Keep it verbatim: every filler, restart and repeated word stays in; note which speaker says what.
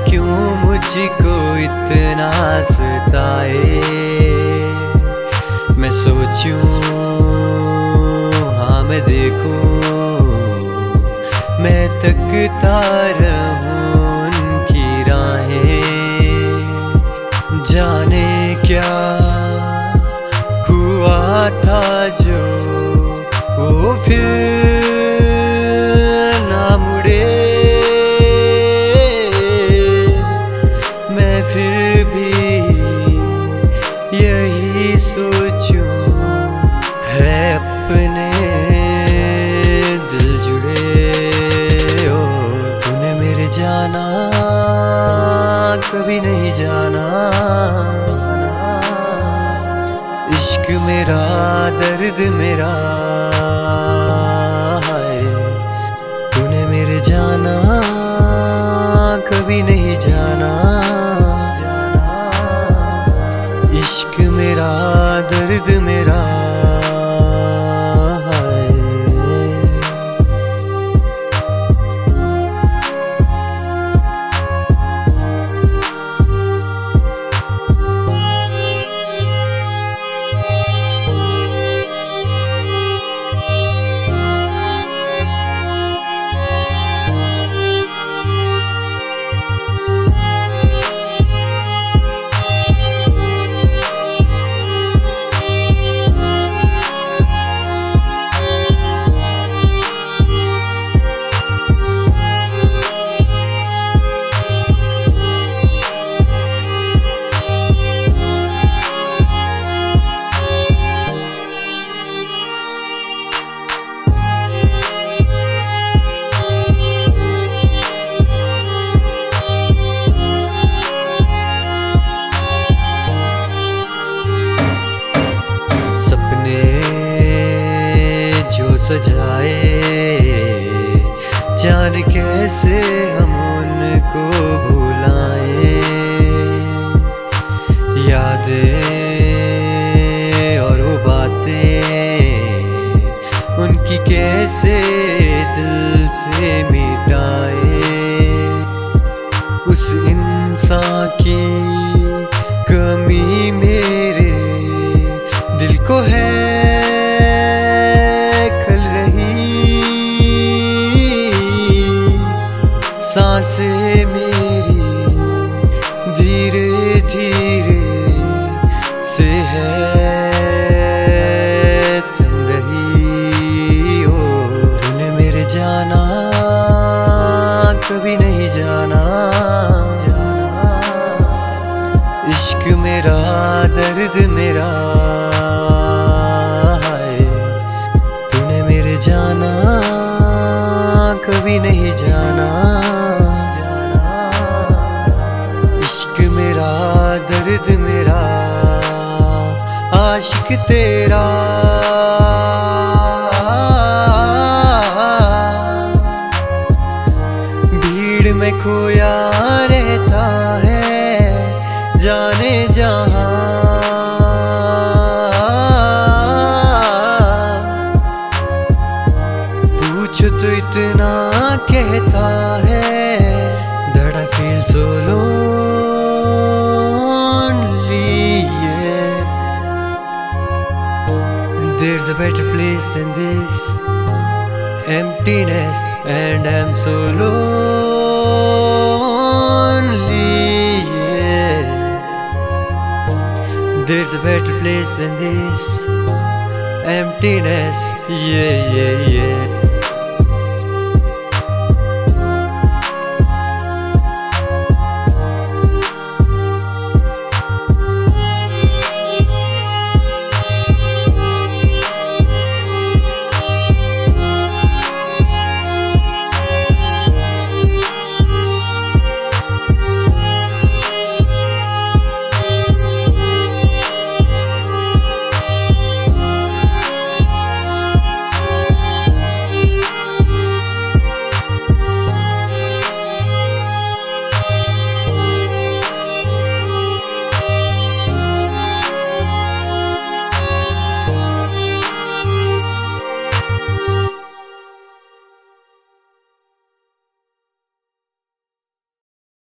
Speaker 1: क्यों मुझको इतना सताए। मैं सोचूं हाँ मैं देखूं, मैं तकता रहूं उनकी राहें। जाने क्या हुआ था जो वो फिर ना मुड़े। मैं फिर भी यही सोचूं है अपने दिल जुड़े। ओ तूने मेरे जाना कभी नहीं जाना, इश्क मेरा दर्द मेरा है। तूने मेरे जाना कभी नहीं जाना, इश्क मेरा दर्द मेरा है। जो सजाए जान कैसे हम उनको भुलाएं। यादें और वो बातें उनकी कैसे दिल से मिटाएं। उस इंसान की कमी मेरे दिल को है सांसें मेरी धीरे धीरे से है थम रही। हो तूने मेरे जाना कभी नहीं जाना, इश्क मेरा दर्द मेरा है। तूने मेरे जाना कभी नहीं जाना, दर्द मेरा आशिक तेरा। भीड़ में खोया रहता है जाने जहां, पूछो तो इतना कहता है that I feel so lonely. There's a better place than this emptiness, and I'm so lonely. Yeah. There's a better place than this emptiness. Yeah, yeah, yeah.